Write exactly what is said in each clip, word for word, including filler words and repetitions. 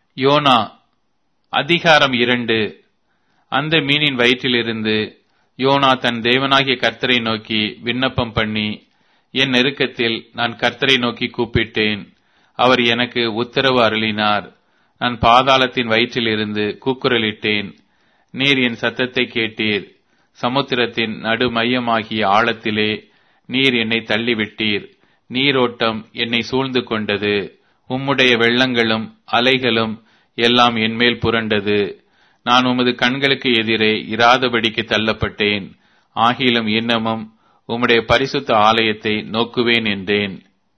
YONO அதிகாரம் இரண்டு. அந்த மீனின் வயிற்றிலிருந்து யோனா தன் தேவனாகிய கர்த்தரை நோக்கி விண்ணப்பம் பண்ணி, என் நெருக்கத்தில் நான் கர்த்தரை நோக்கி கூப்பிட்டேன். அவர் எனக்கு உத்தரவு அருளினார். நான் பாதாளத்தின் வயிற்றிலிருந்து கூக்குரலிட்டேன். நீர் என் சத்தத்தை கேட்டீர். சமுத்திரத்தின் நடு மையமாகிய ஆழத்திலே நீர் என்னை தள்ளிவிட்டீர். நீரோட்டம் என்னை சூழ்ந்து கொண்டது. உம்முடைய வெள்ளங்களும் அலைகளும் எல்லாம் என்மேல் புரண்டது. நான் உமது கண்களுக்கு எதிரே இராதபடிக்கு தள்ளப்பட்டேன். ஆகிலும் இன்னமும் உம்முடைய பரிசுத்த ஆலயத்தை நோக்குவேன் என்றேன்.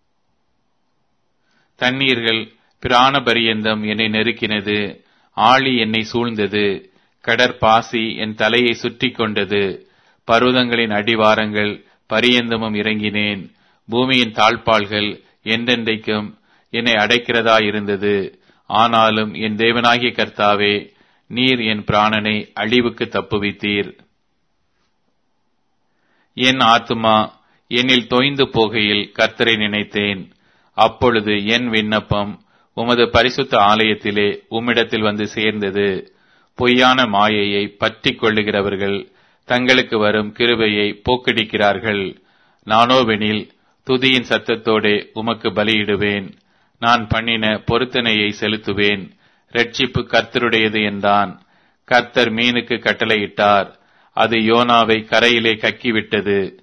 தண்ணீர்கள் பிராண பரியந்தம் என்னை நெருக்கினது. ஆழி என்னை சூழ்ந்தது. கடற்பாசி என் தலையை சுற்றி கொண்டது. பர்வதங்களின் அடிவாரங்கள் பரியந்தமும் இறங்கினேன். பூமியின் தாழ்பாள்கள் என்றென்றைக்கும் என்னை அடைக்கிறதா இருந்தது. ஆனாலும் என் தேவனாகிய கர்த்தாவே, நீர் என் பிராணனை அழிவுக்கு தப்புவித்தீர். என் ஆத்துமா என்னில் தோய்ந்து போகையில் கர்த்தரை நினைத்தேன். அப்பொழுது என் விண்ணப்பம் உமது பரிசுத்த ஆலயத்திலே உம்மிடத்தில் வந்து சேர்ந்தது. பொய்யான மாயையை பற்றிக் கொள்ளுகிறவர்கள் தங்களுக்கு வரும் கிருபையை போக்கடிக்கிறார்கள். நானோவெனில் துதியின் சத்தத்தோடே உமக்கு பலியிடுவேன். நான் பண்ணின பொருத்தனையை செலுத்துவேன். இரட்சிப்பு கர்த்தருடையது என்றான். கர்த்தர் மீனுக்கு கட்டளையிட்டார். அது யோனாவை கரையிலே கக்கிவிட்டது.